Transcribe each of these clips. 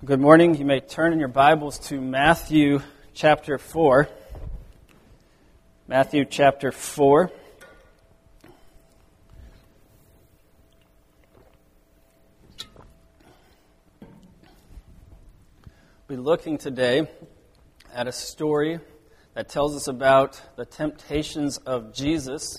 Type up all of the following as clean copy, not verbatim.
Good morning. You may turn in your Bibles to Matthew chapter 4. Matthew chapter 4. We're looking today at a story that tells us about the temptations of Jesus.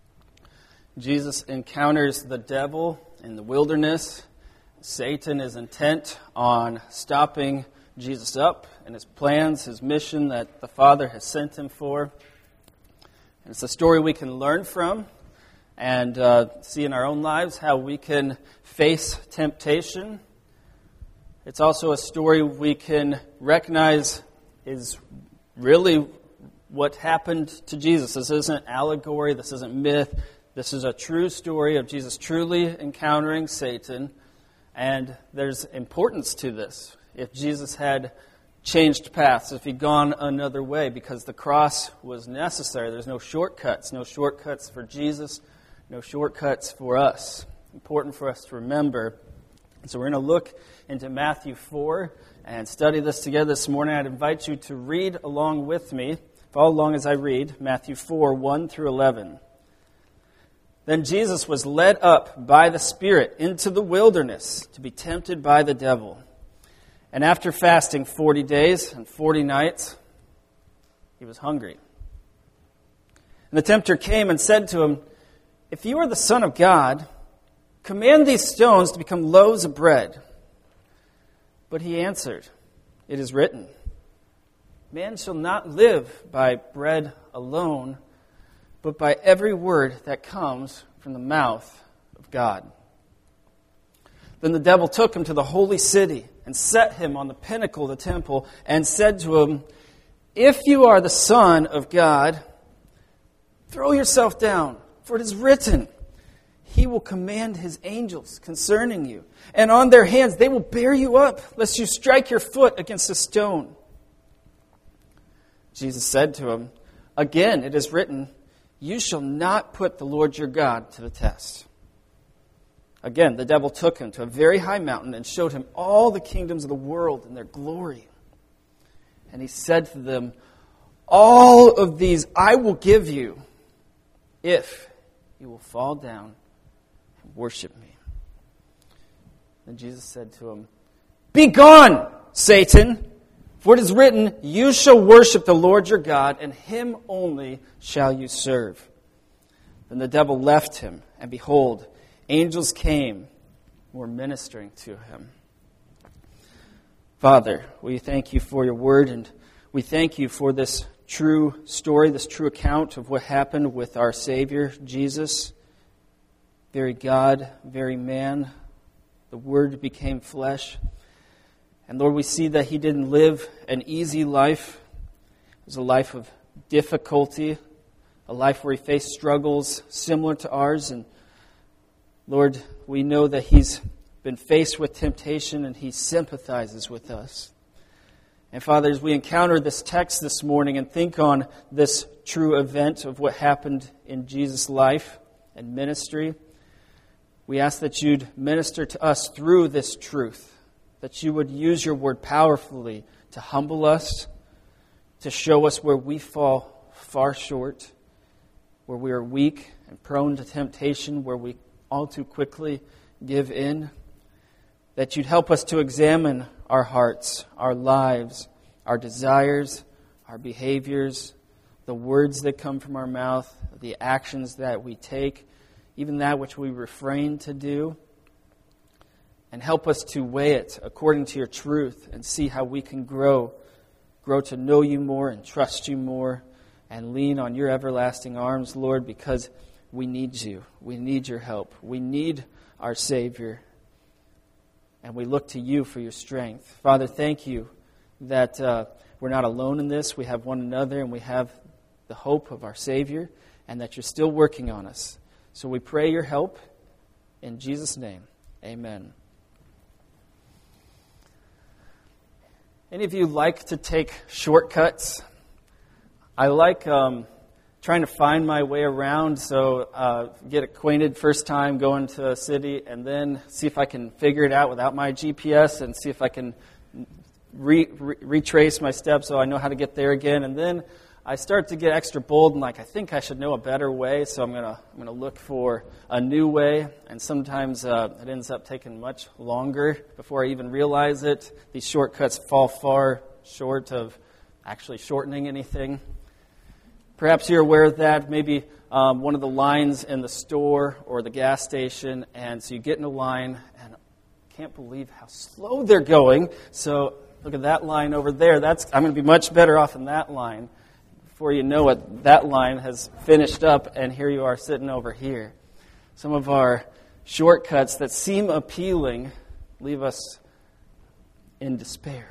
Jesus encounters the devil in the wilderness. Satan is intent on stopping Jesus up in his plans, his mission that the Father has sent him for. And it's a story we can learn from and see in our own lives how we can face temptation. It's also a story we can recognize is really what happened to Jesus. This isn't allegory, this isn't myth. This is a true story of Jesus truly encountering Satan. And there's importance to this. If Jesus had changed paths, if he'd gone another way, because the cross was necessary. There's no shortcuts for Jesus, no shortcuts for us. Important for us to remember. So we're going to look into Matthew 4 and study this together this morning. I'd invite you to read along with me. Follow along as I read Matthew 4, 1 through 11. Then Jesus was led up by the Spirit into the wilderness to be tempted by the devil. And after fasting 40 days and 40 nights, he was hungry. And the tempter came and said to him, "If you are the Son of God, command these stones to become loaves of bread." But he answered, "It is written, 'Man shall not live by bread alone, but by every word that comes from the mouth of God.' Then the devil took him to the holy city and set him on the pinnacle of the temple and said to him, 'If you are the Son of God, throw yourself down, for it is written, He will command His angels concerning you, and on their hands they will bear you up, lest you strike your foot against a stone.' Jesus said to him, 'Again it is written, You shall not put the Lord your God to the test.' Again, the devil took him to a very high mountain and showed him all the kingdoms of the world and their glory. And he said to them, 'All of these I will give you if you will fall down and worship me.' Then Jesus said to him, 'Be gone, Satan! For it is written, You shall worship the Lord your God, and Him only shall you serve.' Then the devil left him, and behold, angels came and were ministering to him." Father, we thank you for your word, and we thank you for this true story, this true account of what happened with our Savior, Jesus. Very God, very man, the Word became flesh. And Lord, we see that He didn't live an easy life. It was a life of difficulty, a life where He faced struggles similar to ours. And Lord, we know that He's been faced with temptation and He sympathizes with us. And Father, as we encounter this text this morning and think on this true event of what happened in Jesus' life and ministry, we ask that You'd minister to us through this truth. That You would use Your word powerfully to humble us, to show us where we fall far short, where we are weak and prone to temptation, where we all too quickly give in. That You'd help us to examine our hearts, our lives, our desires, our behaviors, the words that come from our mouth, the actions that we take, even that which we refrain to do. And help us to weigh it according to Your truth and see how we can grow to know You more and trust You more and lean on Your everlasting arms, Lord, because we need You. We need Your help. We need our Savior. And we look to You for Your strength. Father, thank You that we're not alone in this. We have one another and we have the hope of our Savior and that You're still working on us. So we pray Your help in Jesus' name. Amen. Any of you like to take shortcuts? I like trying to find my way around, so get acquainted first time going to a city and then see if I can figure it out without my GPS and see if I can retrace my steps so I know how to get there again. And then I start to get extra bold and I think I should know a better way, so I'm gonna look for a new way. And sometimes it ends up taking much longer before I even realize it. These shortcuts fall far short of actually shortening anything. Perhaps you're aware of that. Maybe one of the lines in the store or the gas station, and so you get in a line, and I can't believe how slow they're going. So look at that line over there. I'm going to be much better off in that line. Before you know it, that line has finished up, and here you are sitting over here. Some of our shortcuts that seem appealing leave us in despair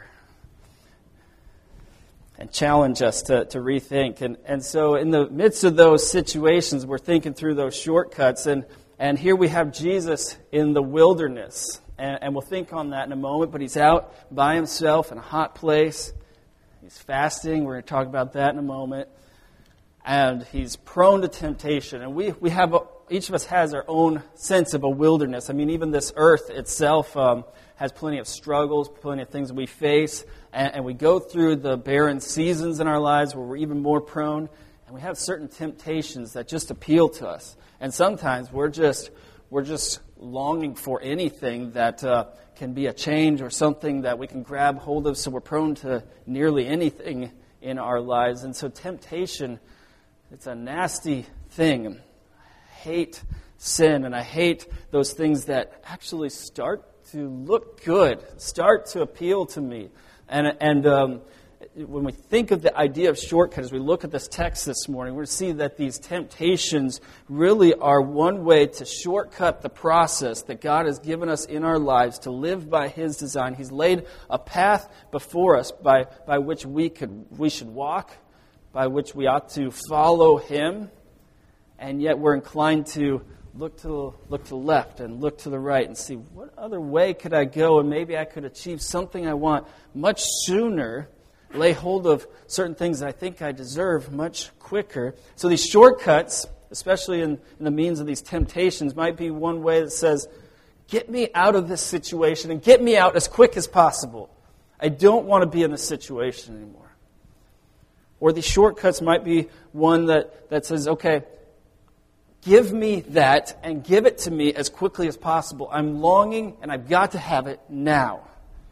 and challenge us to rethink. And so in the midst of those situations, we're thinking through those shortcuts, and here we have Jesus in the wilderness. And we'll think on that in a moment, but he's out by himself in a hot place. He's fasting. We're going to talk about that in a moment. And he's prone to temptation. And we have, each of us has our own sense of a wilderness. I mean, even this earth itself has plenty of struggles, plenty of things we face. And we go through the barren seasons in our lives where we're even more prone. And we have certain temptations that just appeal to us. And sometimes we're just longing for anything that can be a change or something that we can grab hold of, so we're prone to nearly anything in our lives. And so temptation, it's a nasty thing. I hate sin, and I hate those things that actually start to look good, start to appeal to me. And when we think of the idea of shortcut, as we look at this text this morning, we're going to see that these temptations really are one way to shortcut the process that God has given us in our lives to live by His design. He's laid a path before us by which we should walk, by which we ought to follow Him, and yet we're inclined to look to the left and look to the right and see, what other way could I go, and maybe I could achieve something I want much sooner, lay hold of certain things that I think I deserve much quicker. So these shortcuts, especially in the means of these temptations, might be one way that says, get me out of this situation and get me out as quick as possible. I don't want to be in this situation anymore. Or these shortcuts might be one that says, okay, give me that and give it to me as quickly as possible. I'm longing and I've got to have it now.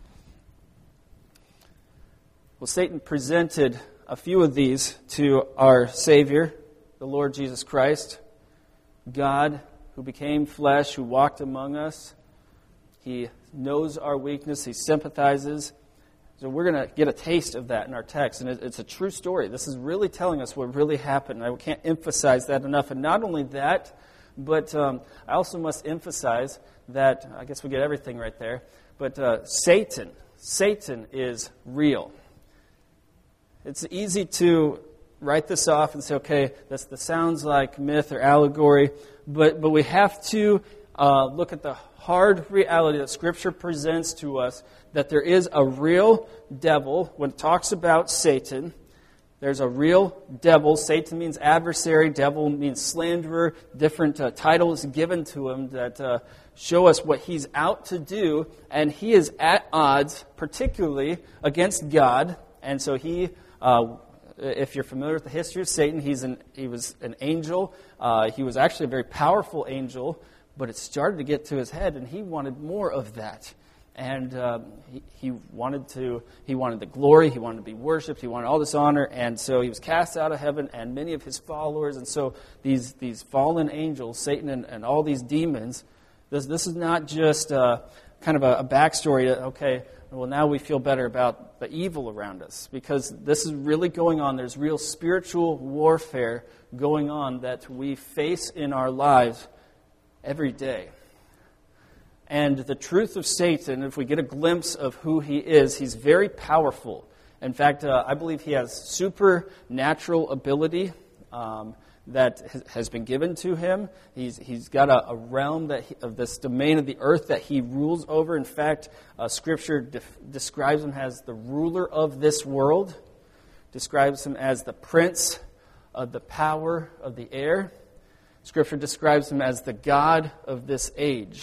Well, Satan presented a few of these to our Savior, the Lord Jesus Christ, God who became flesh, who walked among us. He knows our weakness. He sympathizes. So we're going to get a taste of that in our text. And it's a true story. This is really telling us what really happened. I can't emphasize that enough. And not only that, but I also must emphasize that, I guess we get everything right there, but Satan is real. It's easy to write this off and say, okay, this sounds like myth or allegory, but we have to look at the hard reality that Scripture presents to us, that there is a real devil. When it talks about Satan, there's a real devil. Satan means adversary, devil means slanderer. Different titles given to him that show us what he's out to do, and he is at odds, particularly against God. And so he, if you're familiar with the history of Satan, he was an angel. He was actually a very powerful angel, but it started to get to his head, and he wanted more of that. And he wanted the glory, he wanted to be worshipped, he wanted all this honor, and so he was cast out of heaven, and many of his followers, and so these fallen angels, Satan and all these demons, this is not just kind of a backstory to, okay, well, now we feel better about the evil around us, because this is really going on. There's real spiritual warfare going on that we face in our lives every day. And the truth of Satan, if we get a glimpse of who he is, he's very powerful. In fact, I believe he has supernatural ability that has been given to him. He's got a realm of this domain of the earth that he rules over. In fact, Scripture describes him as the ruler of this world, describes him as the prince of the power of the air. Scripture describes him as the God of this age.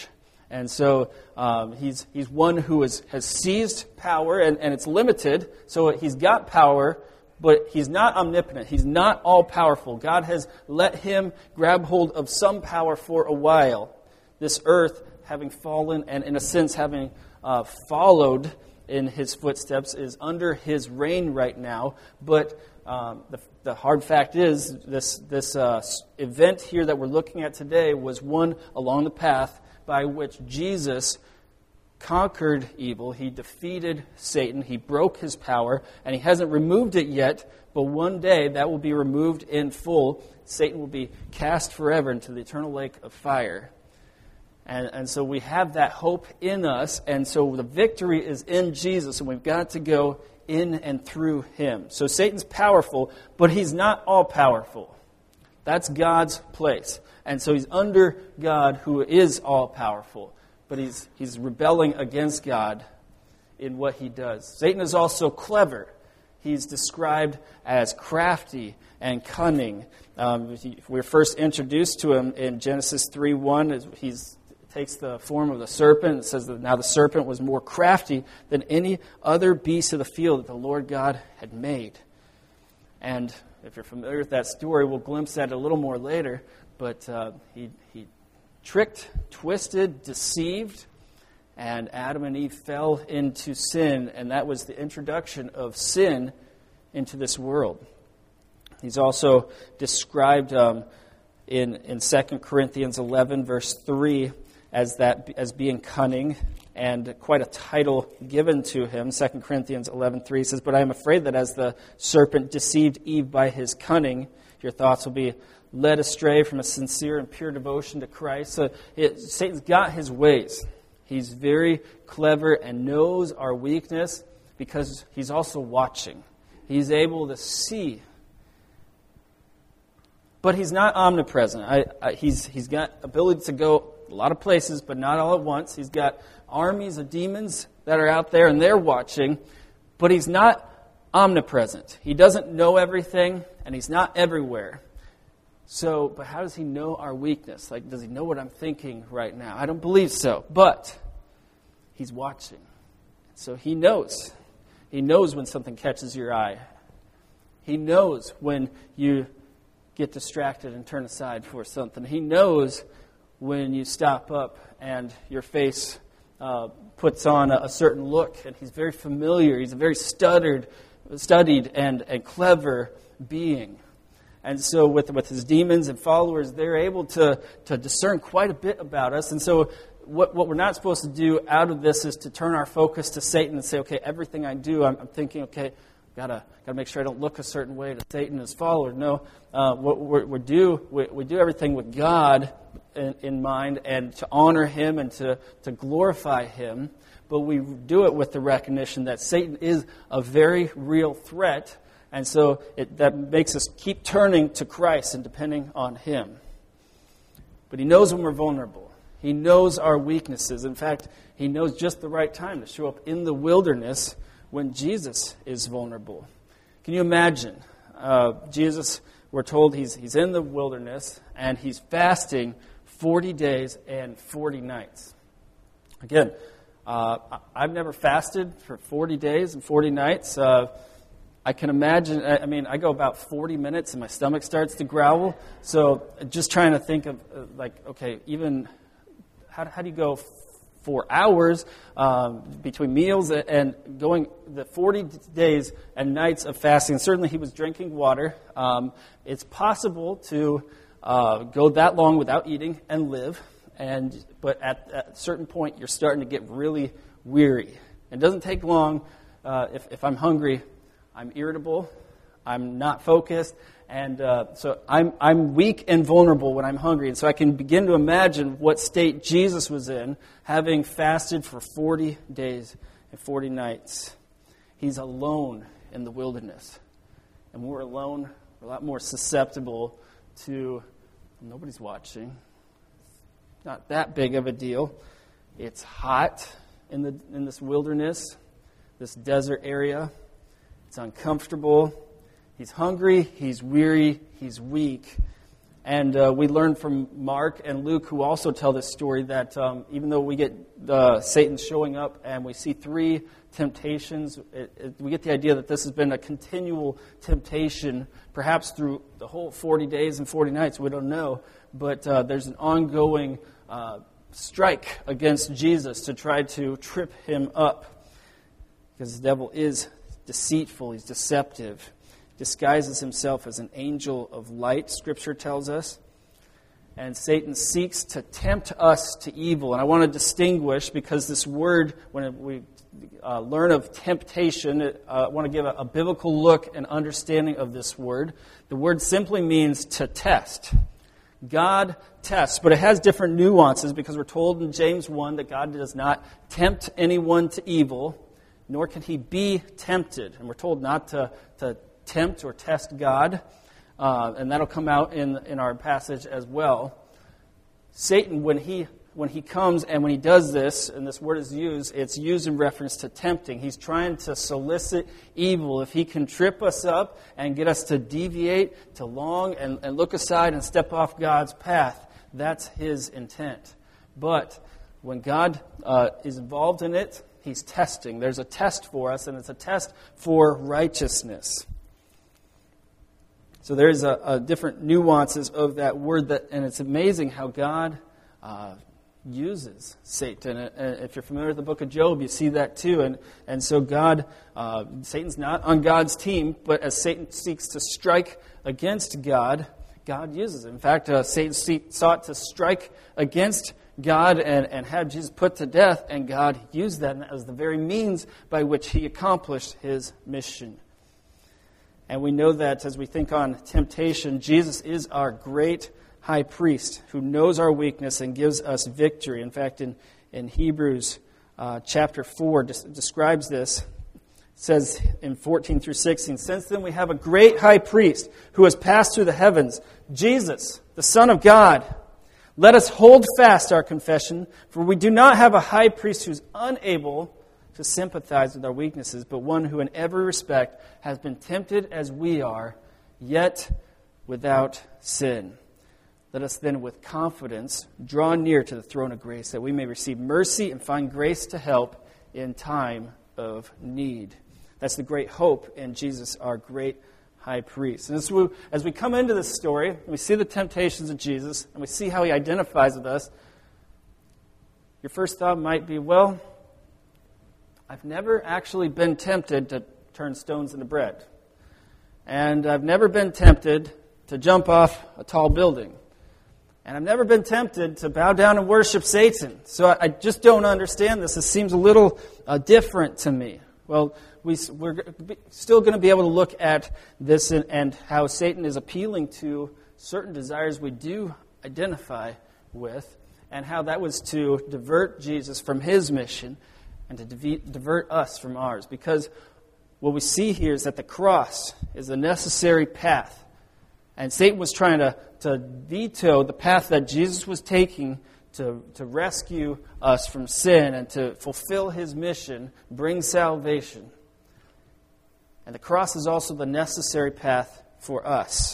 And so he's one who has seized power, and it's limited. So he's got power, but he's not omnipotent. He's not all-powerful. God has let him grab hold of some power for a while. This earth, having fallen and in a sense having followed in his footsteps, is under his reign right now. But the hard fact is, this event here that we're looking at today was one along the path by which Jesus conquered evil. He defeated Satan. He broke his power, and he hasn't removed it yet, but one day that will be removed in full. Satan will be cast forever into the eternal lake of fire. And so we have that hope in us, and so the victory is in Jesus, and we've got to go in and through him. So Satan's powerful, but he's not all-powerful. That's God's place. And so he's under God, who is all-powerful. But he's rebelling against God in what he does. Satan is also clever. He's described as crafty and cunning. We're first introduced to him in Genesis 3:1. He takes the form of the serpent. It says that now the serpent was more crafty than any other beast of the field that the Lord God had made. And if you're familiar with that story, we'll glimpse that a little more later. But he tricked, twisted, deceived, and Adam and Eve fell into sin, and that was the introduction of sin into this world. He's also described in 2 Corinthians 11, verse 3, as being cunning, and quite a title given to him. 2 Corinthians 11:3 says, "But I am afraid that as the serpent deceived Eve by his cunning, your thoughts will be led astray from a sincere and pure devotion to Christ." So Satan's got his ways. He's very clever and knows our weakness because he's also watching. He's able to see. But he's not omnipresent. He's got ability to go a lot of places, but not all at once. He's got armies of demons that are out there, and they're watching. But he's not omnipresent. He doesn't know everything, and he's not everywhere. So, but how does he know our weakness? Like, does he know what I'm thinking right now? I don't believe so. But he's watching. So he knows. He knows when something catches your eye. He knows when you get distracted and turn aside for something. He knows when you stop up and your face puts on a certain look. And he's very familiar. He's a very studied and clever being. And so with his demons and followers, they're able to discern quite a bit about us. And so what we're not supposed to do out of this is to turn our focus to Satan and say, okay, everything I do, I'm thinking, okay, gotta make sure I don't look a certain way to Satan and his followers. No, we do everything with God in mind and to honor him and to glorify him. But we do it with the recognition that Satan is a very real threat. And so that makes us keep turning to Christ and depending on him. But he knows when we're vulnerable. He knows our weaknesses. In fact, he knows just the right time to show up in the wilderness when Jesus is vulnerable. Can you imagine? Jesus, we're told he's in the wilderness and he's fasting 40 days and 40 nights. Again, I've never fasted for 40 days and 40 nights. I can imagine, I go about 40 minutes and my stomach starts to growl. So just trying to think of, even how do you go 4 hours between meals and going the 40 days and nights of fasting? And certainly he was drinking water. It's possible to go that long without eating and live. But at a certain point, you're starting to get really weary. It doesn't take long. If I'm hungry, I'm irritable, I'm not focused, and so I'm weak and vulnerable when I'm hungry. And so I can begin to imagine what state Jesus was in, having fasted for 40 days and 40 nights. He's alone in the wilderness. And when we're alone, we're a lot more susceptible to, nobody's watching. It's not that big of a deal. It's hot in this wilderness, this desert area. It's uncomfortable. He's hungry. He's weary. He's weak. And we learn from Mark and Luke, who also tell this story, that even though we get Satan showing up and we see 3 temptations, we get the idea that this has been a continual temptation, perhaps through the whole 40 days and 40 nights. We don't know. But there's an ongoing strike against Jesus to try to trip him up. Because the devil is deceitful, he's deceptive. Disguises himself as an angel of light, Scripture tells us. And Satan seeks to tempt us to evil. And I want to distinguish, because this word, when we learn of temptation, I want to give a biblical look and understanding of this word. The word simply means to test. God tests, but it has different nuances, because we're told in James 1 that God does not tempt anyone to evil, nor can he be tempted. And we're told not to tempt or test God, and that'll come out in our passage as well. Satan, when he comes and when he does this, and this word is used, it's used in reference to tempting. He's trying to solicit evil. If he can trip us up and get us to deviate, to long and look aside and step off God's path, that's his intent. But when God is involved in it, he's testing. There's a test for us, and it's a test for righteousness. So there's a different nuances of that word, and it's amazing how God uses Satan. And if you're familiar with the book of Job, you see that too. And so Satan's not on God's team, but as Satan seeks to strike against God, God uses it. In fact, Satan sought to strike against God and have Jesus put to death, and God used that as the very means by which he accomplished his mission. And we know that as we think on temptation, Jesus is our great high priest who knows our weakness and gives us victory. In fact, in Hebrews chapter 4 describes this. It says in 14 through 16, "Since then we have a great high priest who has passed through the heavens, Jesus, the Son of God. Let us hold fast our confession, for we do not have a high priest who is unable to sympathize with our weaknesses, but one who in every respect has been tempted as we are, yet without sin. Let us then with confidence draw near to the throne of grace, that we may receive mercy and find grace to help in time of need." That's the great hope in Jesus, our great high priest. And as we come into this story, and we see the temptations of Jesus, and we see how he identifies with us, your first thought might be, well, I've never actually been tempted to turn stones into bread. And I've never been tempted to jump off a tall building. And I've never been tempted to bow down and worship Satan. So I just don't understand this. It seems a little different to me. Well, we're still going to be able to look at this and how Satan is appealing to certain desires we do identify with, and how that was to divert Jesus from his mission and to divert us from ours. Because what we see here is that the cross is a necessary path. And Satan was trying to veto the path that Jesus was taking to rescue us from sin and to fulfill his mission, bring salvation. And the cross is also the necessary path for us.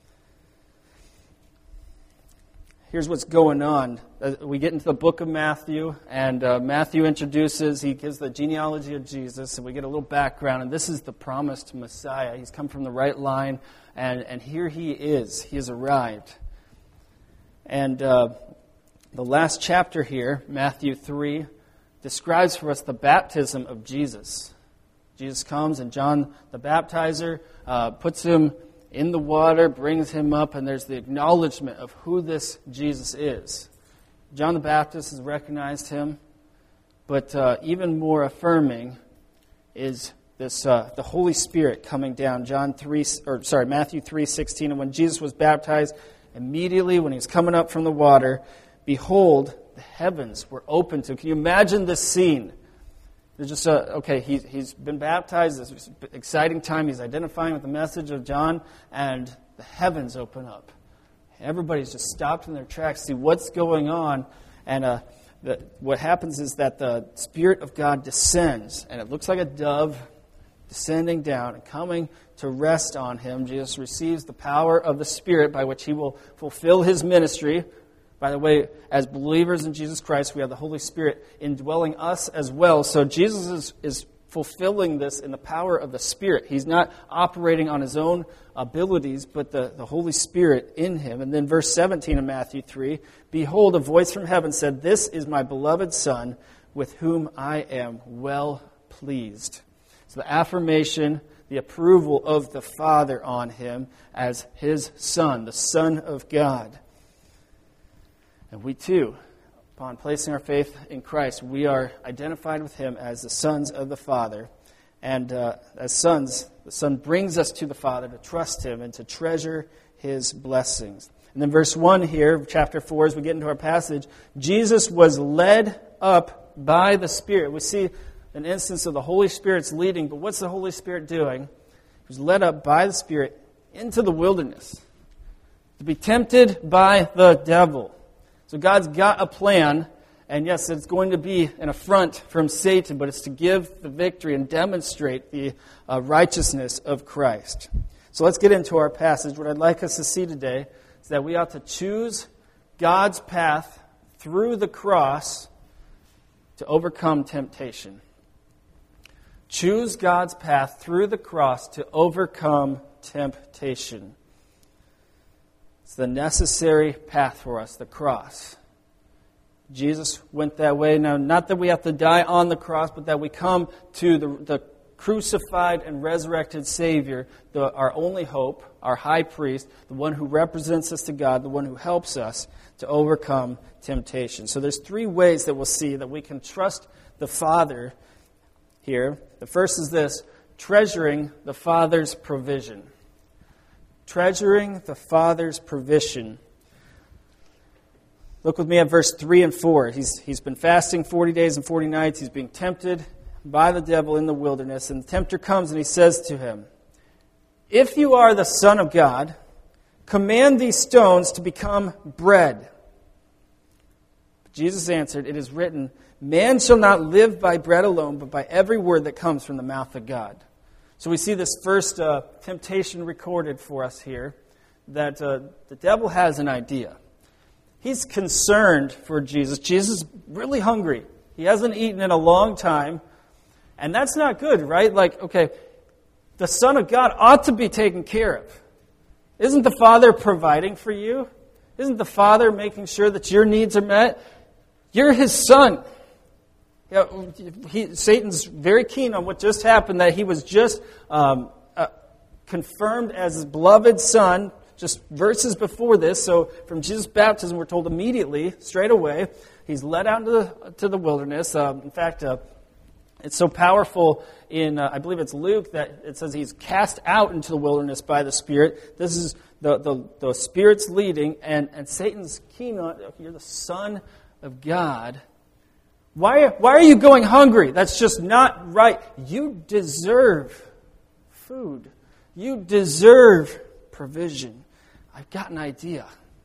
Here's what's going on. We get into the book of Matthew, and Matthew he gives the genealogy of Jesus, and we get a little background, and this is the promised Messiah. He's come from the right line, and here he is. He has arrived. And the last chapter here, Matthew 3, describes for us the baptism of Jesus. Jesus comes, and John the Baptizer puts him in the water, brings him up, and there's the acknowledgement of who this Jesus is. John the Baptist has recognized him, but even more affirming is this the Holy Spirit coming down. Matthew 3:16, "And when Jesus was baptized, immediately when he was coming up from the water, behold, the heavens were opened to him." Can you imagine this scene? There's just he's been baptized. This is an exciting time. He's identifying with the message of John, and the heavens open up. Everybody's just stopped in their tracks to see what's going on. And what happens is that the Spirit of God descends, and it looks like a dove. descending down and coming to rest on him. Jesus receives the power of the Spirit by which he will fulfill his ministry. By the way, as believers in Jesus Christ, we have the Holy Spirit indwelling us as well. So Jesus is fulfilling this in the power of the Spirit. He's not operating on his own abilities, but the Holy Spirit in him. And then verse 17 of Matthew 3, "Behold, a voice from heaven said, 'This is my beloved Son, with whom I am well pleased.'" So the affirmation, the approval of the Father on him as his Son, the Son of God. And we too, upon placing our faith in Christ, we are identified with him as the sons of the Father. And as sons, the Son brings us to the Father to trust him and to treasure his blessings. And then verse 1 here, chapter 4, as we get into our passage, Jesus was led up by the Spirit. We see an instance of the Holy Spirit's leading, but what's the Holy Spirit doing? He was led up by the Spirit into the wilderness to be tempted by the devil. So God's got a plan, and yes, it's going to be an affront from Satan, but it's to give the victory and demonstrate the righteousness of Christ. So let's get into our passage. What I'd like us to see today is that we ought to choose God's path through the cross to overcome temptation. Choose God's path through the cross to overcome temptation. It's the necessary path for us, the cross. Jesus went that way. Now, not that we have to die on the cross, but that we come to the crucified and resurrected Savior, our only hope, our high priest, the one who represents us to God, the one who helps us to overcome temptation. So there's three ways that we'll see that we can trust the Father here. The first is this: treasuring the Father's provision. Treasuring the Father's provision. Look with me at verse 3 and 4. He's been fasting 40 days and 40 nights. He's being tempted by the devil in the wilderness. And the tempter comes and he says to him, "If you are the Son of God, command these stones to become bread." But Jesus answered, "It is written, 'Man shall not live by bread alone, but by every word that comes from the mouth of God.'" So we see this first temptation recorded for us here, that the devil has an idea. He's concerned for Jesus. Jesus is really hungry. He hasn't eaten in a long time, and that's not good, right? Like, okay, the Son of God ought to be taken care of. Isn't the Father providing for you? Isn't the Father making sure that your needs are met? You're his Son. Satan's very keen on what just happened, that he was just confirmed as his beloved Son just verses before this. So from Jesus' baptism, we're told immediately, straight away, he's led out to the wilderness. In fact, it's so powerful in, I believe it's Luke, that it says he's cast out into the wilderness by the Spirit. This is the Spirit's leading, and Satan's keen on, you're the Son of God. Why are you going hungry? That's just not right. You deserve food. You deserve provision. I've got an idea.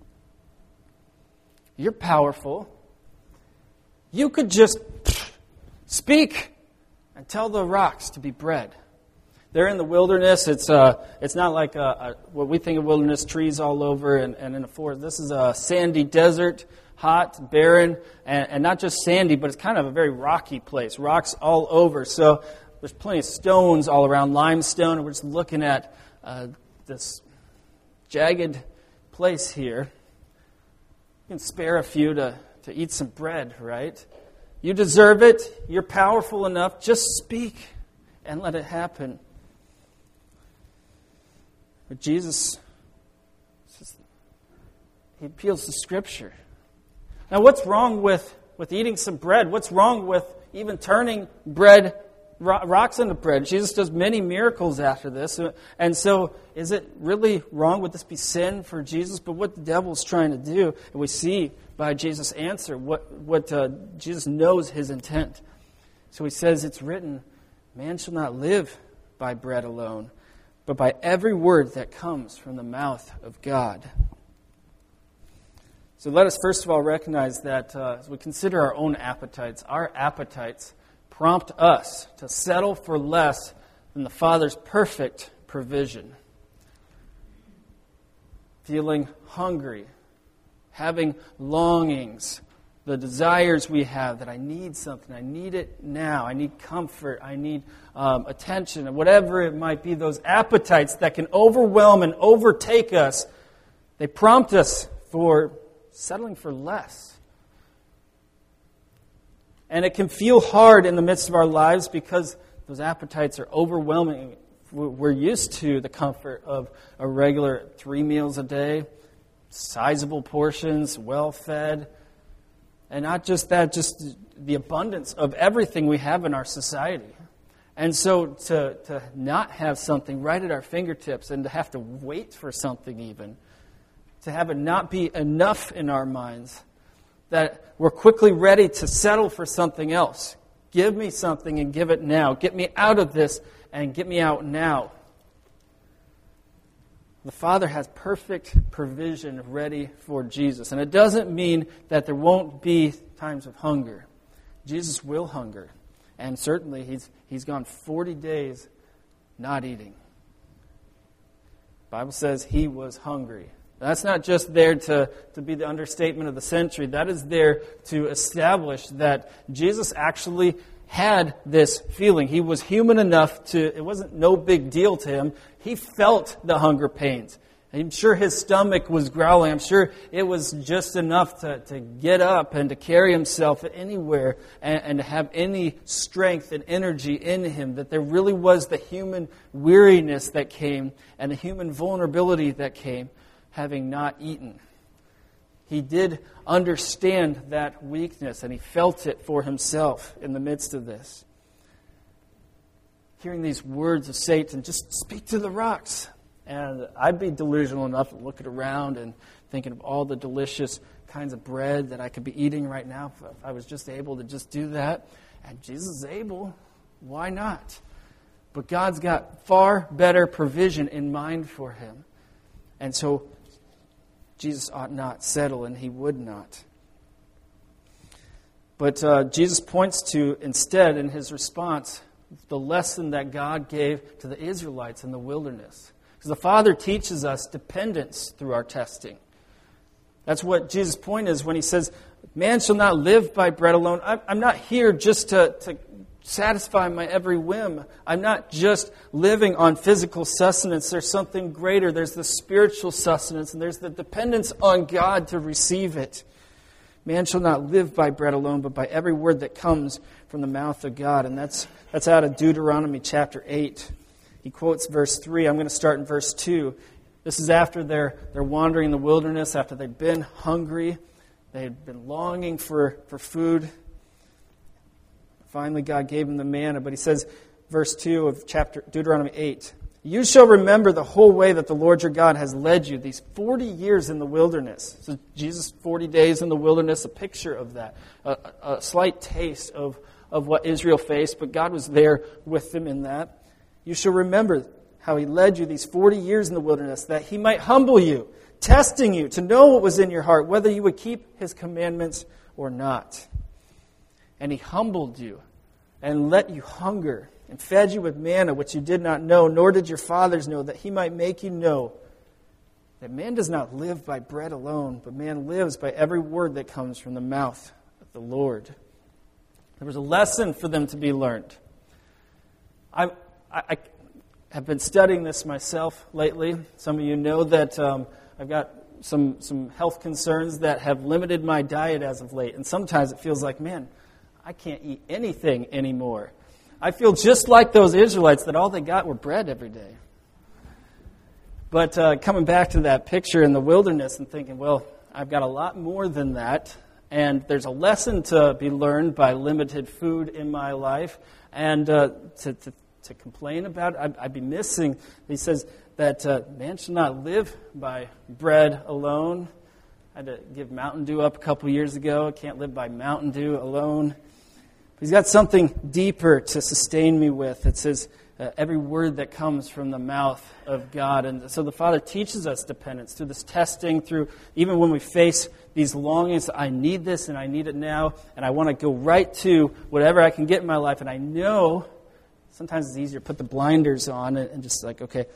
You're powerful. You could just speak and tell the rocks to be bread. They're in the wilderness. It's not like what we think of wilderness, trees all over and in a forest. This is a sandy desert, hot, barren, and not just sandy, but it's kind of a very rocky place. Rocks all over. So there's plenty of stones all around, limestone, and we're just looking at this jagged place here. You can spare a few to eat some bread, right? You deserve it. You're powerful enough. Just speak and let it happen. But Jesus, he appeals to Scripture. Now, what's wrong with eating some bread? What's wrong with even turning bread, rocks into bread? Jesus does many miracles after this. And so, is it really wrong? Would this be sin for Jesus? But what the devil's trying to do, and we see by Jesus' answer, what Jesus knows his intent. So he says, it's written, man shall not live by bread alone, but by every word that comes from the mouth of God. So let us first of all recognize that as we consider our own appetites, our appetites prompt us to settle for less than the Father's perfect provision. Feeling hungry, having longings, the desires we have that I need something, I need it now, I need comfort, I need attention, and whatever it might be, those appetites that can overwhelm and overtake us, they prompt us for settling for less. And it can feel hard in the midst of our lives because those appetites are overwhelming. We're used to the comfort of a regular 3 meals a day, sizable portions, well-fed. And not just that, just the abundance of everything we have in our society. And so to not have something right at our fingertips and to have to wait for something even, to have it not be enough in our minds, that we're quickly ready to settle for something else. Give me something and give it now. Get me out of this and get me out now. The Father has perfect provision ready for Jesus. And it doesn't mean that there won't be times of hunger. Jesus will hunger. And certainly he's gone 40 days not eating. The Bible says he was hungry. That's not just there to be the understatement of the century. That is there to establish that Jesus actually had this feeling. He was human enough to, it wasn't no big deal to him. He felt the hunger pains. I'm sure his stomach was growling. I'm sure it was just enough to get up and to carry himself anywhere and to have any strength and energy in him, that there really was the human weariness that came and the human vulnerability that came having not eaten. He did understand that weakness, and he felt it for himself in the midst of this. Hearing these words of Satan, just speak to the rocks. And I'd be delusional enough to look around and thinking of all the delicious kinds of bread that I could be eating right now if I was just able to just do that. And Jesus is able. Why not? But God's got far better provision in mind for him. And so Jesus ought not settle, and he would not. But Jesus points to, instead, in his response, the lesson that God gave to the Israelites in the wilderness. Because the Father teaches us dependence through our testing. That's what Jesus' point is when he says, man shall not live by bread alone. I'm not here just to satisfy my every whim. I'm not just living on physical sustenance. There's something greater. There's the spiritual sustenance, and there's the dependence on God to receive it. Man shall not live by bread alone, but by every word that comes from the mouth of God. And that's out of Deuteronomy chapter 8. He quotes verse 3. I'm going to start in verse 2. This is after they're wandering in the wilderness, after they've been hungry. They had been longing for food. Finally, God gave them the manna. But he says, verse 2 of chapter Deuteronomy 8, you shall remember the whole way that the Lord your God has led you these 40 years in the wilderness. So Jesus, 40 days in the wilderness, a picture of that. A slight taste of what Israel faced, but God was there with them in that. You shall remember how he led you these 40 years in the wilderness, that he might humble you, testing you to know what was in your heart, whether you would keep his commandments or not. And he humbled you and let you hunger and fed you with manna, which you did not know, nor did your fathers know, that he might make you know that man does not live by bread alone, but man lives by every word that comes from the mouth of the Lord. There was a lesson for them to be learned. I have been studying this myself lately. Some of you know that I've got some health concerns that have limited my diet as of late. And sometimes it feels like, man, I can't eat anything anymore. I feel just like those Israelites that all they got were bread every day. But coming back to that picture in the wilderness and thinking, well, I've got a lot more than that. And there's a lesson to be learned by limited food in my life. And to complain about it, I'd be missing. He says that man shall not live by bread alone. I had to give Mountain Dew up a couple years ago. I can't live by Mountain Dew alone. He's got something deeper to sustain me with. It says every word that comes from the mouth of God. And so the Father teaches us dependence through this testing, through even when we face these longings, I need this and I need it now, and I want to go right to whatever I can get in my life. And I know sometimes it's easier to put the blinders on and just like, okay,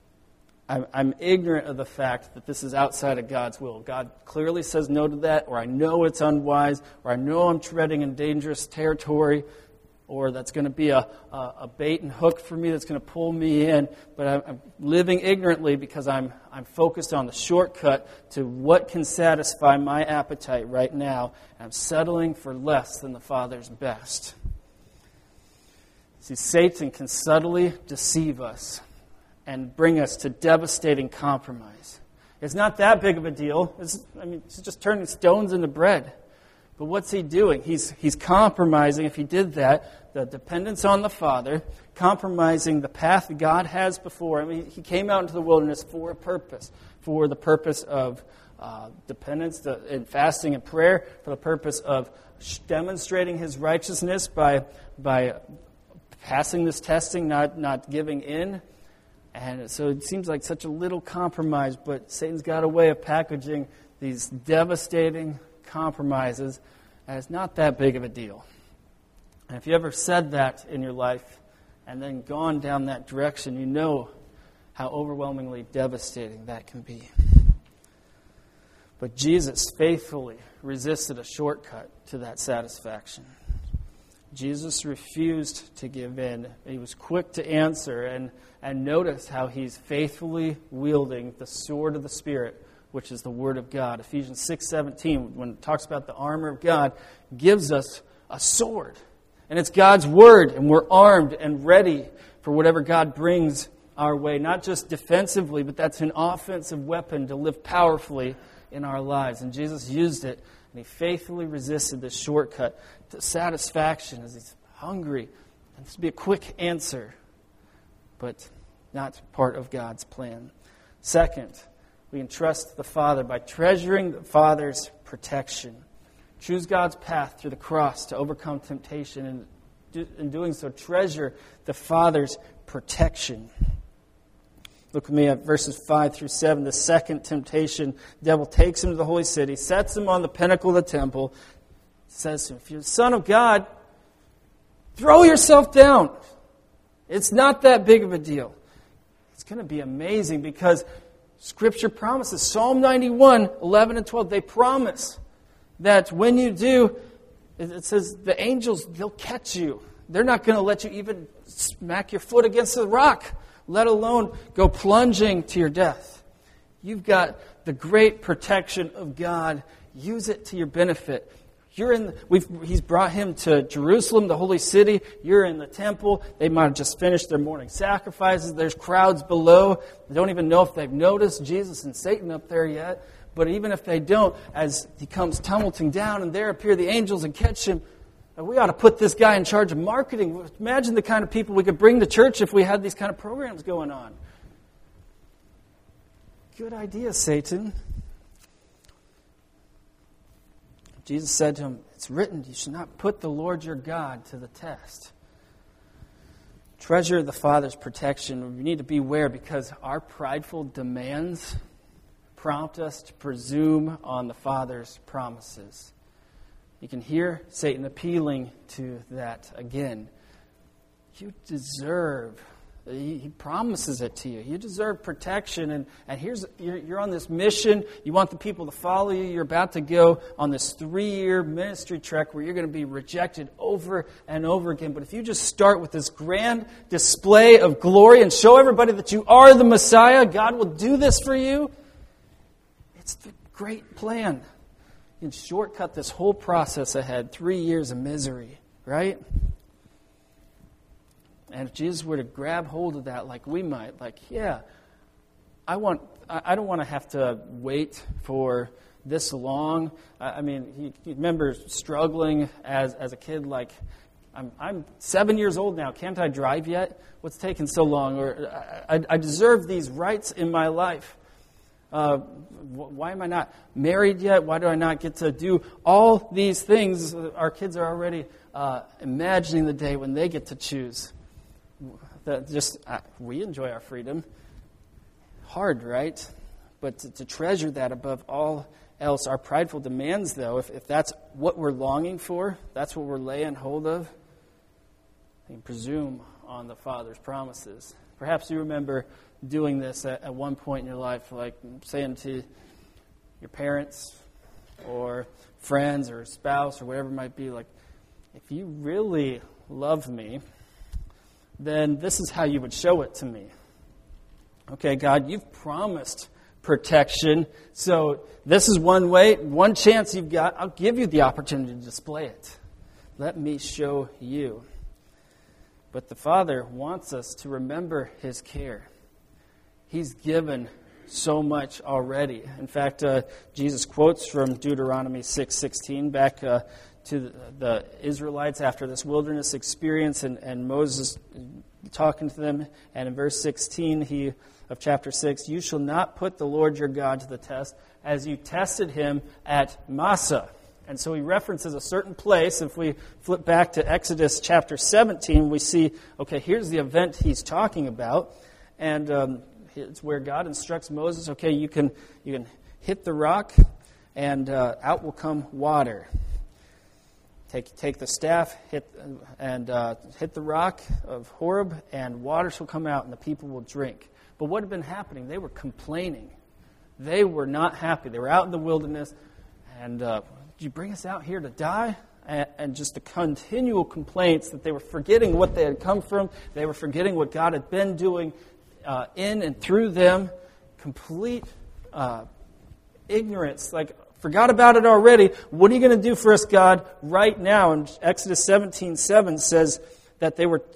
I'm ignorant of the fact that this is outside of God's will. God clearly says no to that, or I know it's unwise, or I know I'm treading in dangerous territory, or that's going to be a bait and hook for me that's going to pull me in. But I'm living ignorantly because I'm focused on the shortcut to what can satisfy my appetite right now. And I'm settling for less than the Father's best. See, Satan can subtly deceive us and bring us to devastating compromise. It's not that big of a deal. It's just turning stones into bread. But what's he doing? He's compromising, if he did that, the dependence on the Father, compromising the path God has before him. He came out into the wilderness for a purpose, for the purpose of dependence in fasting and prayer, for the purpose of demonstrating his righteousness by passing this testing, not giving in. And so it seems like such a little compromise, but Satan's got a way of packaging these devastating compromises, and it's not that big of a deal. And if you ever said that in your life and then gone down that direction, you know how overwhelmingly devastating that can be. But Jesus faithfully resisted a shortcut to that satisfaction. Jesus refused to give in. He was quick to answer, and notice how he's faithfully wielding the sword of the Spirit, which is the Word of God. Ephesians 6:17, when it talks about the armor of God, gives us a sword. And it's God's Word, and we're armed and ready for whatever God brings our way. Not just defensively, but that's an offensive weapon to live powerfully in our lives. And Jesus used it, and he faithfully resisted this shortcut to satisfaction as he's hungry. And this would be a quick answer, but not part of God's plan. Second, we entrust the Father by treasuring the Father's protection. Choose God's path through the cross to overcome temptation, and in doing so, treasure the Father's protection. Look with me at verses 5 through 7. The second temptation, the devil takes him to the holy city, sets him on the pinnacle of the temple, says to him, if you're the Son of God, throw yourself down. It's not that big of a deal. It's going to be amazing because Scripture promises, Psalm 91, 11 and 12, they promise that when you do, it says the angels, they'll catch you. They're not going to let you even smack your foot against the rock, let alone go plunging to your death. You've got the great protection of God. Use it to your benefit. He's brought him to Jerusalem, the holy city. You're in the temple. They might have just finished their morning sacrifices. There's crowds below. They don't even know if they've noticed Jesus and Satan up there yet. But even if they don't, as he comes tumulting down and there appear the angels and catch him, we ought to put this guy in charge of marketing. Imagine the kind of people we could bring to church if we had these kind of programs going on. Good idea, Satan. Jesus said to him, it's written, you should not put the Lord your God to the test. Treasure the Father's protection. We need to beware because our prideful demands prompt us to presume on the Father's promises. You can hear Satan appealing to that again. You deserve, he promises it to you. You deserve protection. And you're on this mission. You want the people to follow you. You're about to go on this 3-year ministry trek where you're going to be rejected over and over again. But if you just start with this grand display of glory and show everybody that you are the Messiah, God will do this for you. It's the great plan. You can shortcut this whole process ahead. 3 years of misery, right? And if Jesus were to grab hold of that like we might, I don't want to have to wait for this long. You remember struggling as a kid, like, I'm 7 years old now. Can't I drive yet? What's taking so long? Or I deserve these rights in my life. Why am I not married yet? Why do I not get to do all these things? Our kids are already imagining the day when they get to choose. We enjoy our freedom. Hard, right? But to treasure that above all else, our prideful demands, though, if that's what we're longing for, that's what we're laying hold of, we presume on the Father's promises. Perhaps you remember doing this at one point in your life, like saying to your parents or friends or spouse or whatever it might be, like, if you really love me, then this is how you would show it to me. Okay, God, you've promised protection, so this is one way, one chance you've got. I'll give you the opportunity to display it. Let me show you. But the Father wants us to remember His care. He's given so much already. In fact, Jesus quotes from Deuteronomy 6:16 back to the Israelites after this wilderness experience, and Moses talking to them. And in verse 16 of chapter 6, you shall not put the Lord your God to the test as you tested him at Massah. And so he references a certain place. If we flip back to Exodus chapter 17, we see, okay, here's the event he's talking about. And it's where God instructs Moses, okay, you can hit the rock and out will come water. Take the staff, hit the rock of Horeb, and water shall come out, and the people will drink. But what had been happening? They were complaining. They were not happy. They were out in the wilderness, and did you bring us out here to die? And just the continual complaints that they were forgetting what they had come from. They were forgetting what God had been doing in and through them. Complete ignorance, like, forgot about it already. What are you going to do for us, God, right now? And Exodus 17:7 says that they were.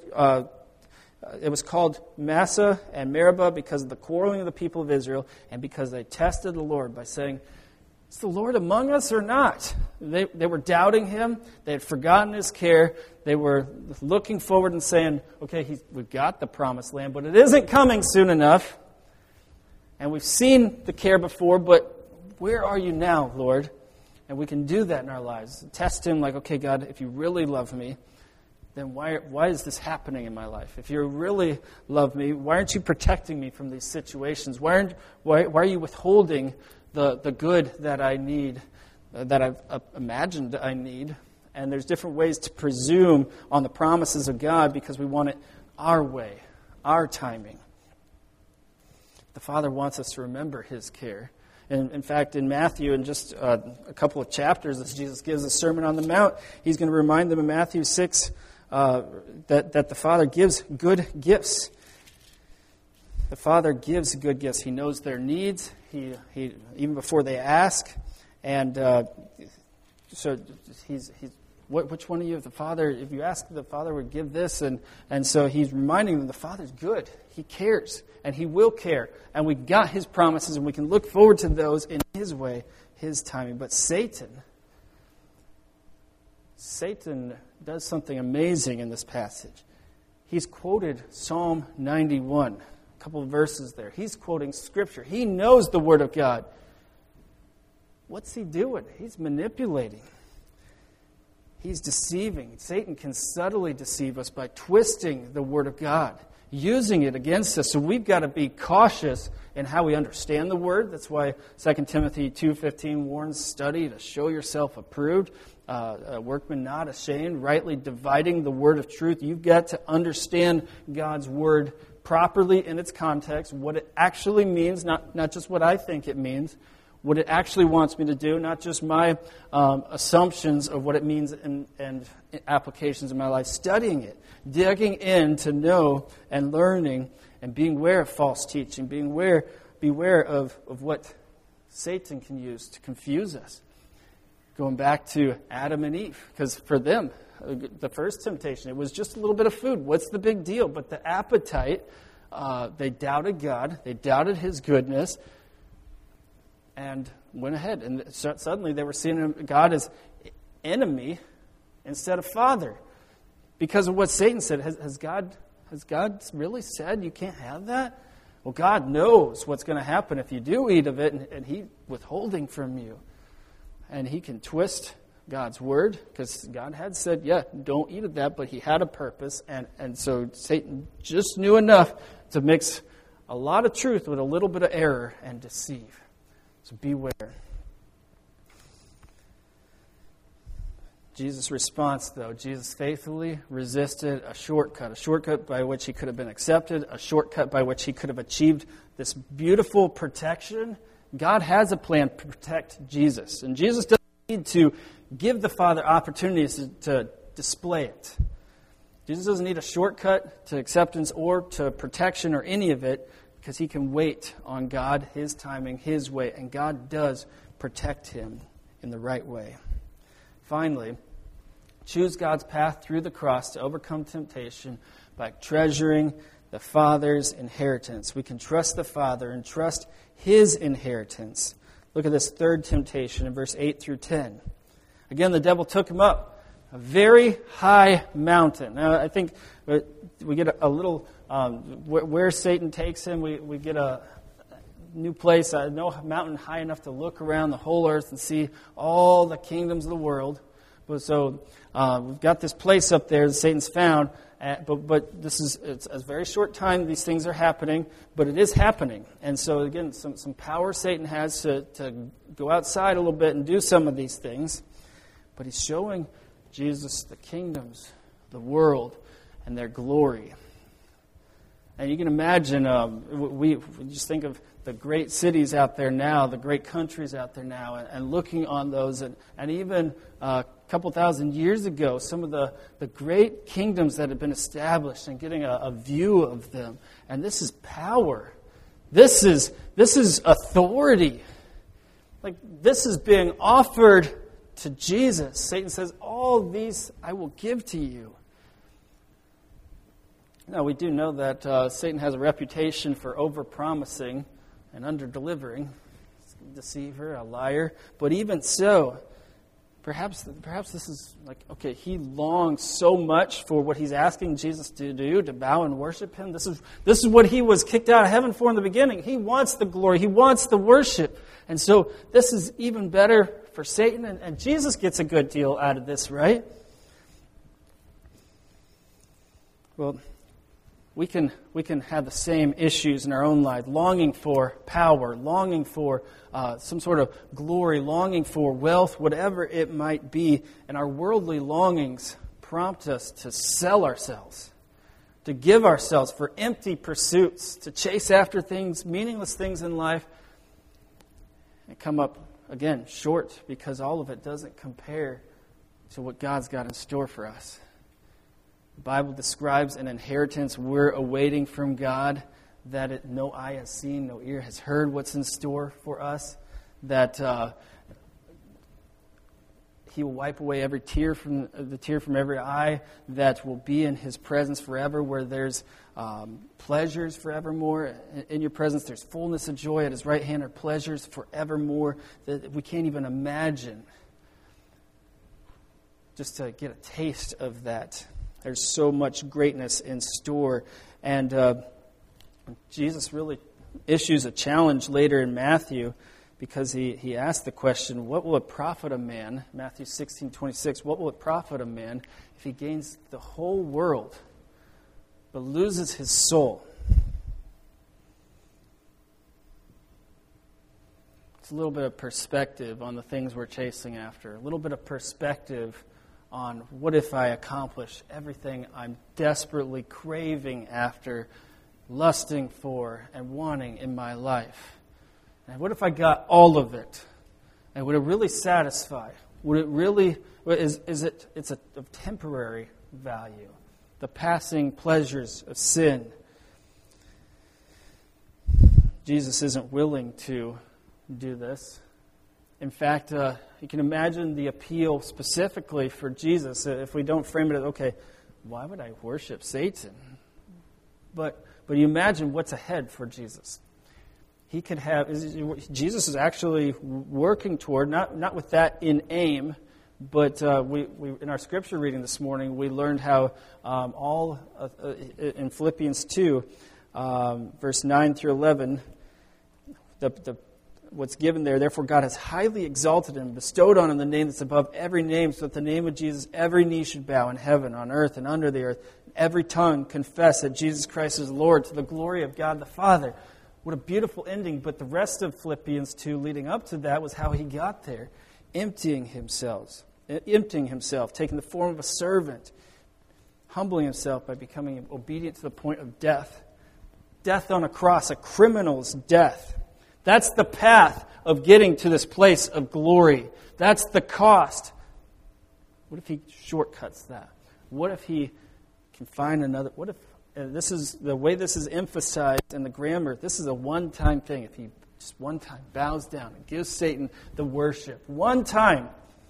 It was called Massah and Meribah because of the quarreling of the people of Israel, and because they tested the Lord by saying, "Is the Lord among us or not?" They were doubting Him. They had forgotten His care. They were looking forward and saying, "Okay, we've got the promised land, but it isn't coming soon enough. And we've seen the care before, but where are you now, Lord?" And we can do that in our lives. Test Him like, okay, God, if you really love me, then why is this happening in my life? If you really love me, why aren't you protecting me from these situations? Why are you withholding the good that I need, that I've imagined I need? And there's different ways to presume on the promises of God because we want it our way, our timing. The Father wants us to remember His care. And in fact, in Matthew, in just a couple of chapters, as Jesus gives a Sermon on the Mount, He's going to remind them in Matthew 6 that the Father gives good gifts. The Father gives good gifts. He knows their needs. He even before they ask. And so which one of you, the Father, if you ask, the Father would give this. And so He's reminding them the Father's good. He cares, and He will care. And we've got His promises, and we can look forward to those in His way, His timing. But Satan does something amazing in this passage. He's quoted Psalm 91, a couple of verses there. He's quoting Scripture. He knows the Word of God. What's he doing? He's manipulating. He's deceiving. Satan can subtly deceive us by twisting the Word of God, using it against us. So we've got to be cautious in how we understand the Word. That's why 2 Timothy 2:15 warns, study to show yourself approved, a workman not ashamed, rightly dividing the word of truth. You've got to understand God's Word properly in its context, what it actually means, not just what I think it means, what it actually wants me to do, not just my assumptions of what it means and applications in my life. Studying it, digging in to know and learning and being aware of false teaching, beware of what Satan can use to confuse us. Going back to Adam and Eve, because for them, the first temptation, it was just a little bit of food. What's the big deal? But the appetite, they doubted God, they doubted His goodness, and went ahead. And suddenly they were seeing God as enemy instead of Father. Because of what Satan said. Has God really said you can't have that? Well, God knows what's going to happen if you do eat of it, and He's withholding from you. And he can twist God's Word, because God had said, yeah, don't eat of that, but He had a purpose. And so Satan just knew enough to mix a lot of truth with a little bit of error and deceive. So beware. Jesus' response, though, Jesus faithfully resisted a shortcut by which he could have been accepted, a shortcut by which he could have achieved this beautiful protection. God has a plan to protect Jesus, and Jesus doesn't need to give the Father opportunities to display it. Jesus doesn't need a shortcut to acceptance or to protection or any of it, because he can wait on God, his timing, his way, and God does protect him in the right way. Finally, choose God's path through the cross to overcome temptation by treasuring the Father's inheritance. We can trust the Father and trust his inheritance. Look at this third temptation in verse 8 through 10. Again, the devil took him up a very high mountain. Now, I think we get a little, where Satan takes him, we get a new place, no mountain high enough to look around the whole earth and see all the kingdoms of the world. But so we've got this place up there that Satan's found, but it's a very short time these things are happening, but it is happening. And so again, some power Satan has to go outside a little bit and do some of these things. But he's showing Jesus the kingdoms, the world, and their glory. And you can imagine, we just think of the great cities out there now, the great countries out there now, and looking on those, and even a couple thousand years ago, some of the great kingdoms that have been established, and getting a view of them. And this is power. This is authority. Like, this is being offered to Jesus. Satan says, all these I will give to you. Now, we do know that Satan has a reputation for over-promising and under-delivering. He's a deceiver, a liar. But even so, perhaps this is like, okay, he longs so much for what he's asking Jesus to do, to bow and worship him. This is what he was kicked out of heaven for in the beginning. He wants the glory. He wants the worship. And so this is even better for Satan. And Jesus gets a good deal out of this, right? Well, we can have the same issues in our own life, longing for power, longing for some sort of glory, longing for wealth, whatever it might be. And our worldly longings prompt us to sell ourselves, to give ourselves for empty pursuits, to chase after things, meaningless things in life, and come up, again, short, because all of it doesn't compare to what God's got in store for us. The Bible describes an inheritance we're awaiting from God, that no eye has seen, no ear has heard what's in store for us, that he will wipe away every tear from every eye, that will be in his presence forever, where there's pleasures forevermore. In your presence there's fullness of joy. At his right hand are pleasures forevermore that we can't even imagine. Just to get a taste of that. There's so much greatness in store. And Jesus really issues a challenge later in Matthew, because he asked the question, what will it profit a man, Matthew 16:26, what will it profit a man if he gains the whole world but loses his soul? It's a little bit of perspective on the things we're chasing after, a little bit of perspective on what if I accomplish everything I'm desperately craving after, lusting for, and wanting in my life. And what if I got all of it? And would it really satisfy? Would it really, it's of temporary value, the passing pleasures of sin. Jesus isn't willing to do this. In fact, you can imagine the appeal specifically for Jesus if we don't frame it as, okay, why would I worship Satan? But you imagine what's ahead for Jesus. He could have, Jesus is actually working toward, not with that in aim, but we in our scripture reading this morning, we learned how in Philippians 2, verse 9 through 11, what's given there, therefore God has highly exalted him, bestowed on him the name that's above every name, so that the name of Jesus every knee should bow in heaven, on earth, and under the earth. Every tongue confess that Jesus Christ is Lord, to the glory of God the Father. What a beautiful ending, but the rest of Philippians 2 leading up to that was how he got there, emptying himself emptying himself, taking the form of a servant, humbling himself by becoming obedient to the point of death. Death on a cross, a criminal's death. That's the path of getting to this place of glory. That's the cost. What if he shortcuts that? What if he can find another? What if this is the way this is emphasized in the grammar? This is a one-time thing. If he just one time bows down and gives Satan the worship, one time.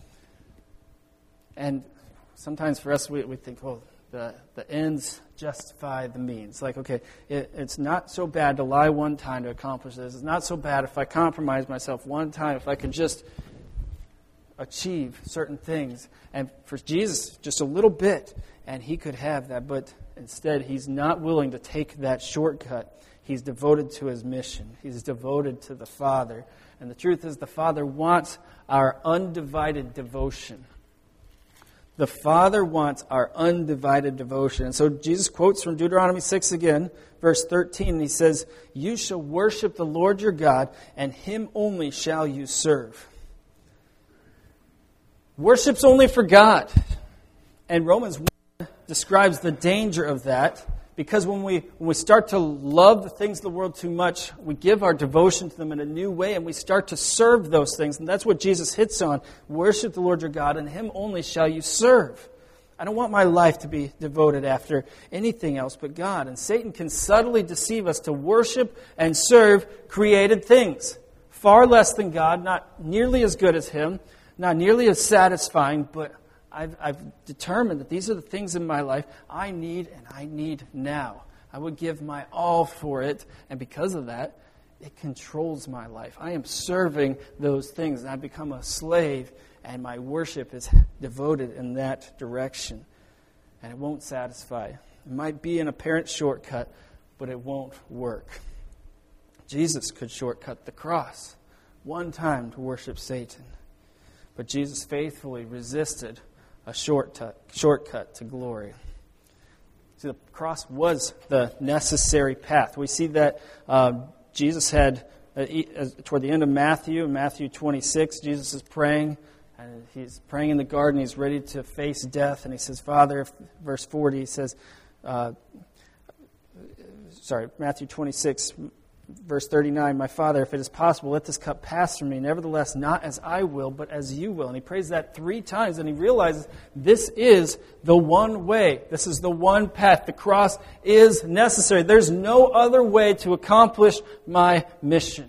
And sometimes for us, we think, oh, the ends justify the means. Like, okay, it's not so bad to lie one time to accomplish this. It's not so bad if I compromise myself one time, if I can just achieve certain things. And for Jesus, just a little bit, and he could have that. But instead, he's not willing to take that shortcut. He's devoted to his mission. He's devoted to the Father. And the truth is, the Father wants our undivided devotion. The Father wants our undivided devotion. And so Jesus quotes from Deuteronomy 6 again, verse 13. And he says, "You shall worship the Lord your God, and him only shall you serve." Worship's only for God. And Romans 1 describes the danger of that. Because when we start to love the things of the world too much, we give our devotion to them in a new way, and we start to serve those things. And that's what Jesus hits on. Worship the Lord your God, and him only shall you serve. I don't want my life to be devoted after anything else but God. And Satan can subtly deceive us to worship and serve created things. Far less than God, not nearly as good as him, not nearly as satisfying, but I've determined that these are the things in my life I need and I need now. I would give my all for it, and because of that, it controls my life. I am serving those things, and I become a slave, and my worship is devoted in that direction. And it won't satisfy. It might be an apparent shortcut, but it won't work. Jesus could shortcut the cross one time to worship Satan, but Jesus faithfully resisted a shortcut to glory. See, the cross was the necessary path. We see that Jesus had, toward the end of Matthew 26, Jesus is praying, and he's praying in the garden. He's ready to face death, and he says, Father, verse 40, he says, Matthew 26, verse 39, my Father, if it is possible, let this cup pass from me. Nevertheless, not as I will, but as you will. And he prays that 3 times, and he realizes this is the one way. This is the one path. The cross is necessary. There's no other way to accomplish my mission.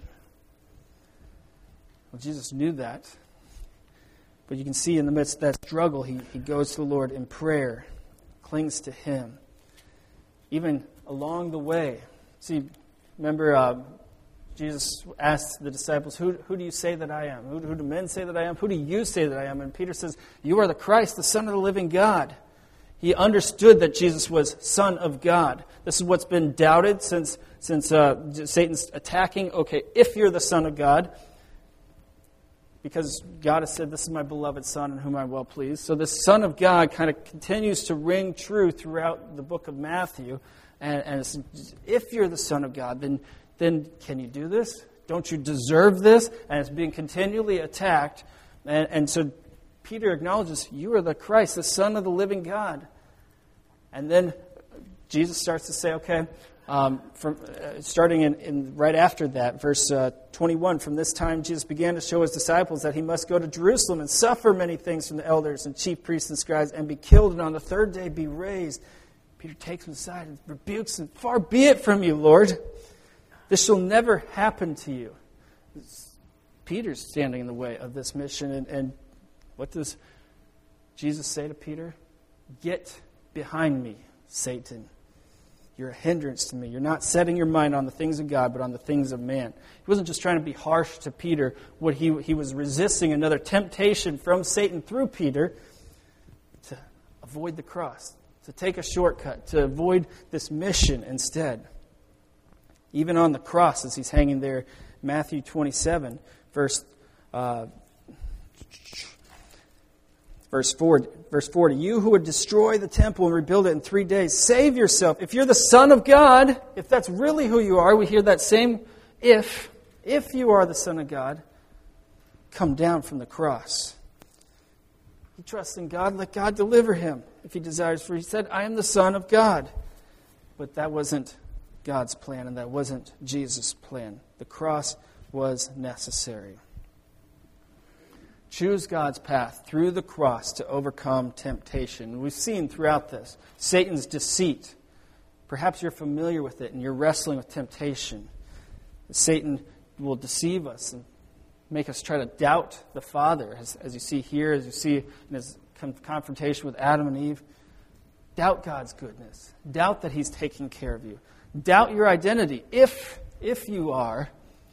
Well, Jesus knew that. But you can see in the midst of that struggle, he goes to the Lord in prayer, clings to him. Even along the way. See, remember, Jesus asked the disciples, who do you say that I am? Who do men say that I am? Who do you say that I am? And Peter says, you are the Christ, the Son of the living God. He understood that Jesus was Son of God. This is what's been doubted since Satan's attacking. Okay, if you're the Son of God, because God has said, this is my beloved Son in whom I'm well pleased. So this Son of God kind of continues to ring true throughout the book of Matthew. And if you're the Son of God, then can you do this? Don't you deserve this? And it's being continually attacked. And so Peter acknowledges, you are the Christ, the Son of the living God. And then Jesus starts to say, okay, starting in right after that, verse 21, from this time Jesus began to show his disciples that he must go to Jerusalem and suffer many things from the elders and chief priests and scribes and be killed and on the 3rd day be raised. Peter takes him aside and rebukes him. Far be it from you, Lord. This shall never happen to you. Peter's standing in the way of this mission. And what does Jesus say to Peter? Get behind me, Satan. You're a hindrance to me. You're not setting your mind on the things of God, but on the things of man. He wasn't just trying to be harsh to Peter. What he was resisting another temptation from Satan through Peter to avoid the cross, to take a shortcut, to avoid this mission instead. Even on the cross, as he's hanging there, Matthew 27, verse 40, you who would destroy the temple and rebuild it in 3 days, save yourself. If you're the Son of God, if that's really who you are, we hear that same if you are the Son of God, come down from the cross. He trusts in God. Let God deliver him if he desires. For he said, I am the Son of God. But that wasn't God's plan, and that wasn't Jesus' plan. The cross was necessary. Choose God's path through the cross to overcome temptation. We've seen throughout this Satan's deceit. Perhaps you're familiar with it and you're wrestling with temptation. Satan will deceive us and make us try to doubt the Father, as you see here, as you see in his confrontation with Adam and Eve. Doubt God's goodness. Doubt that he's taking care of you. Doubt your identity, if you are.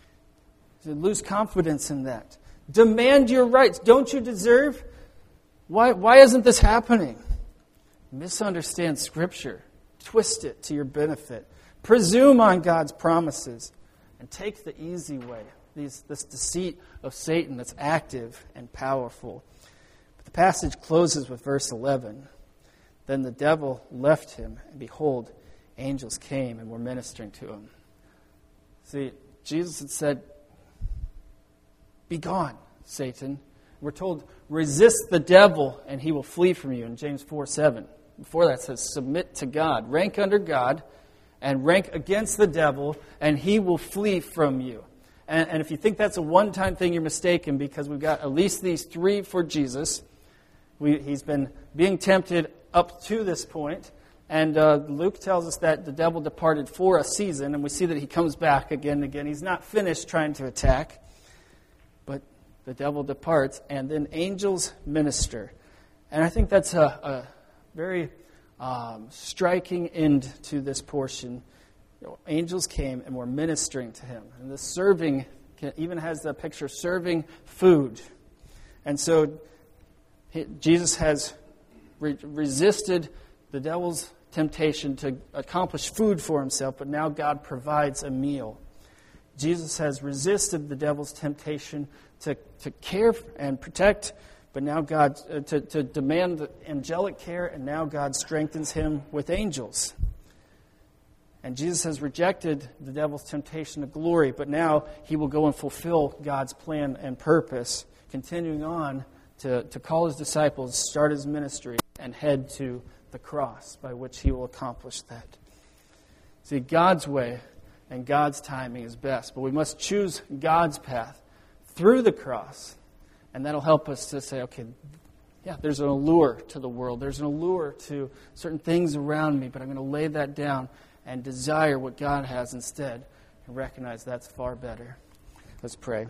Lose confidence in that. Demand your rights. Don't you deserve? Why isn't this happening? Misunderstand Scripture. Twist it to your benefit. Presume on God's promises. And take the easy way. This deceit of Satan that's active and powerful. But the passage closes with verse 11. Then the devil left him, and behold, angels came and were ministering to him. See, Jesus had said, be gone, Satan. We're told, resist the devil and he will flee from you in James 4:7. Before that says, submit to God. Rank under God and rank against the devil and he will flee from you. And if you think that's a one-time thing, you're mistaken, because we've got at least these three for Jesus. He's been being tempted up to this point. And Luke tells us that the devil departed for a season, and we see that he comes back again and again. He's not finished trying to attack. But the devil departs, and then angels minister. And I think that's a very striking end to this portion. Angels came and were ministering to him. And this serving even has the picture of serving food. And so Jesus has resisted the devil's temptation to accomplish food for himself, but now God provides a meal. Jesus has resisted the devil's temptation to care and protect, but now God to demand angelic care, and now God strengthens him with angels. And Jesus has rejected the devil's temptation of glory, but now he will go and fulfill God's plan and purpose, continuing on to call his disciples, start his ministry, and head to the cross by which he will accomplish that. See, God's way and God's timing is best, but we must choose God's path through the cross, and that'll help us to say, okay, yeah, there's an allure to the world. There's an allure to certain things around me, but I'm going to lay that down and desire what God has instead, and recognize that's far better. Let's pray.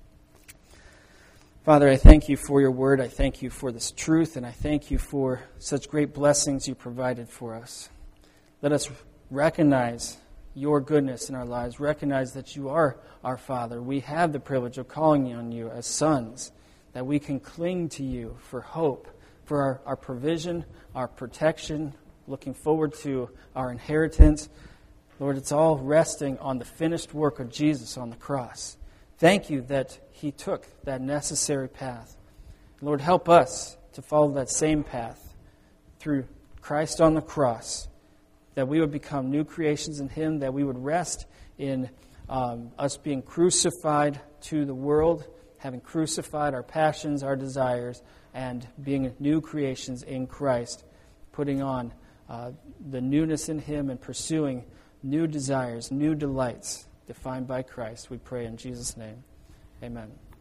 Father, I thank you for your word. I thank you for this truth, and I thank you for such great blessings you provided for us. Let us recognize your goodness in our lives. Recognize that you are our Father. We have the privilege of calling on you as sons, that we can cling to you for hope, for our provision, our protection, looking forward to our inheritance. Lord, it's all resting on the finished work of Jesus on the cross. Thank you that he took that necessary path. Lord, help us to follow that same path through Christ on the cross, that we would become new creations in him, that we would rest in us being crucified to the world, having crucified our passions, our desires, and being new creations in Christ, putting on the newness in him and pursuing new desires, new delights defined by Christ. We pray in Jesus' name. Amen.